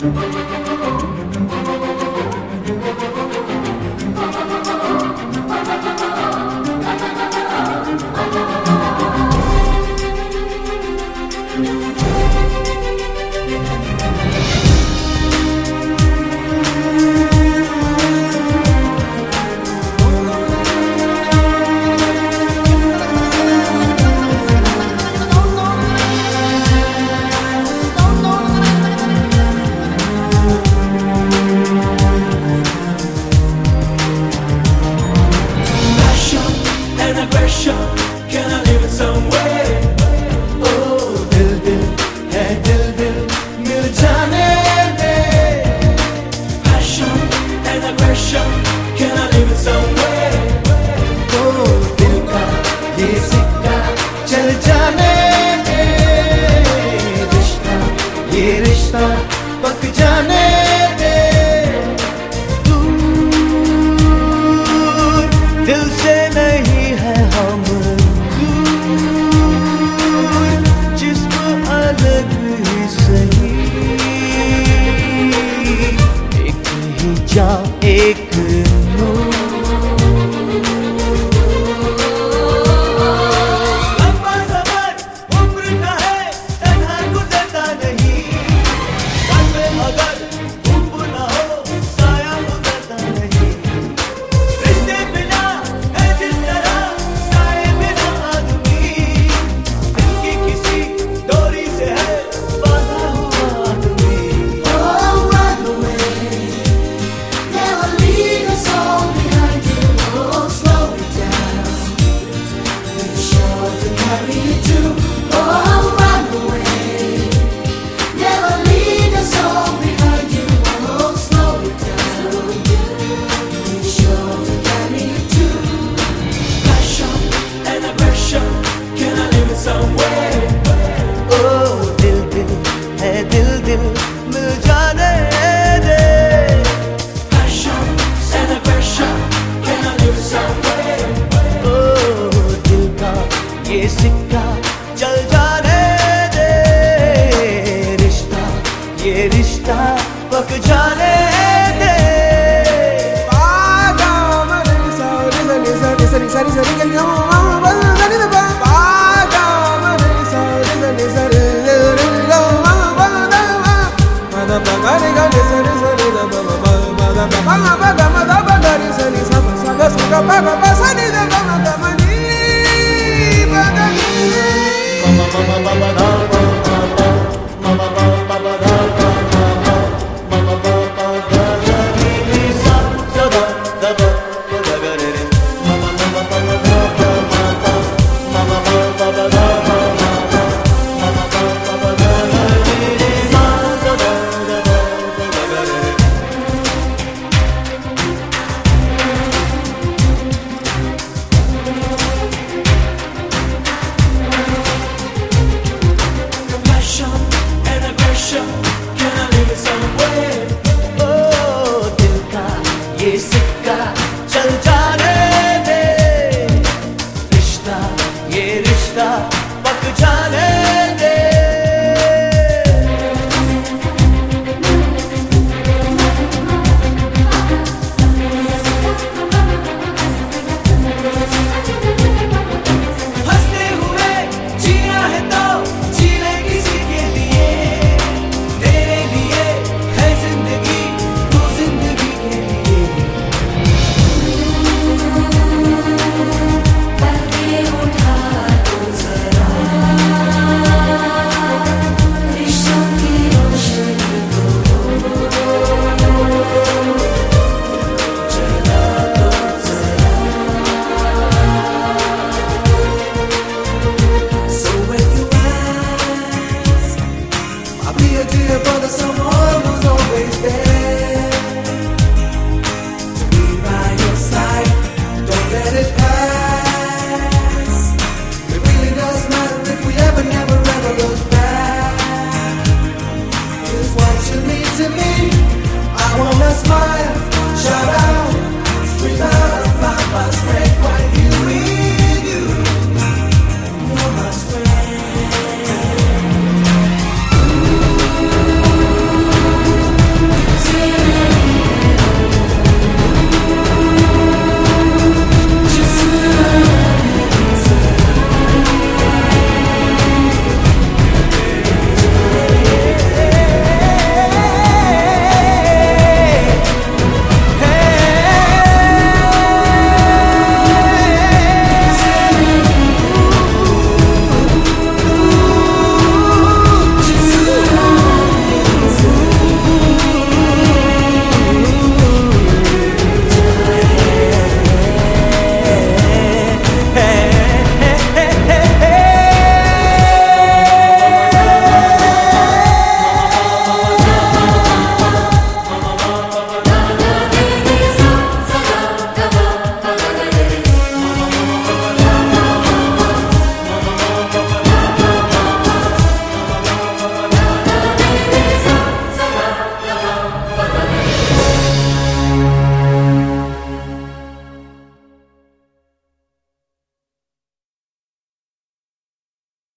Can I live it somewhere? Oh, दिल दिल है दिल दिल मिल जाने दे. Passion and aggression. Can I live it somewhere? Oh, दिल का ये सिक्का चल जाने दे. रिश्ता ये रिश्ता पक जाने दे. दूर दिल से नहीं है हम दूर, जिस्म अलग ही सही. एक ही जान एक नूर. लंबा सफर उम्र का है, तन्हा गुजरता नहीं. साथ में अगर धूप ना हो, साया उतरता नहीं. रिश्ते बिना है जिस तरह साए बिना आदमी. दिल की किसी डोरी से है बांधा हुआ आदमी. Oh, run away. Never leave us all behind you. Oh, slow it down. Be sure to carry it too. Oh, run away. Never leave us all behind you. Oh, slow it down. Be sure to carry it too. Passion and aggression. Can I live it somewhere? Oh, दिल दिल है दिल दिल मिल जाने दे. Passion and aggression. Can I live it somewhere? Oh, दिल का ये सिक्का चल जाने दे. रिश्ता ये रिश्ता पक जाने दे. Passion and aggression. Can I live it somewhere? Oh, दिल का ये सिक्का चल जाने दे. रिश्ता ये रिश्ता पक जाने दे. हंसते हुए जीना है तो जी ले किसी के लिए. तेरे लिए है जिंदगी, तू जिंदगी के लिए. करके उठा तो जरा रिश्तों की रोशनी को. जला तो जरा. So when you ask, I'll be a dear brother, someone who's always there to be by your side. Don't let it pass. It really does matter if we ever, never, ever look back. It's what you mean to me.